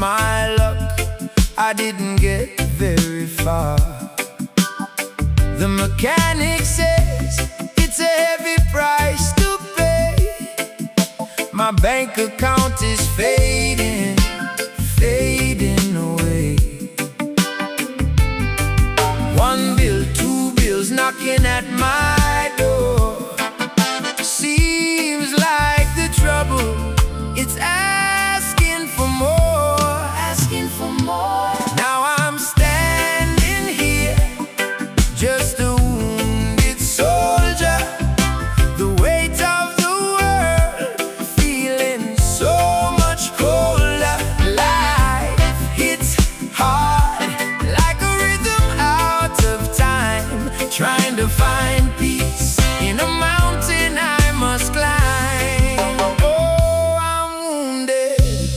my luck, I didn't get very far. The mechanic says it's a heavy price to pay. My bank account is fading, fading away. One bill, two bills knocking at my door. Seems like the trouble, it's asking for more, asking for more. Now I'm standing here, just a wounded soldier. The weight of the world feeling so much colder. Life hits hard like a rhythm out of time, trying to find peace in a mountain I must climb. Oh, I'm wounded.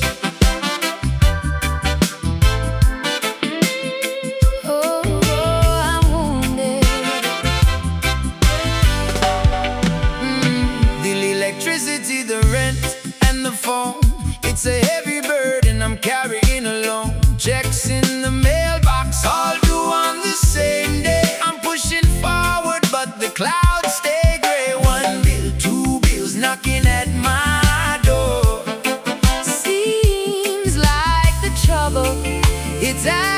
Oh, I'm wounded. The electricity, the rent, and the phone, it's a heavy burden I'm carrying alone. Checks in the mailbox, all due on the same day. I'm pushing forward, but the clouds stay gray. One bill, two bills knocking at my door. Seems like the trouble, it's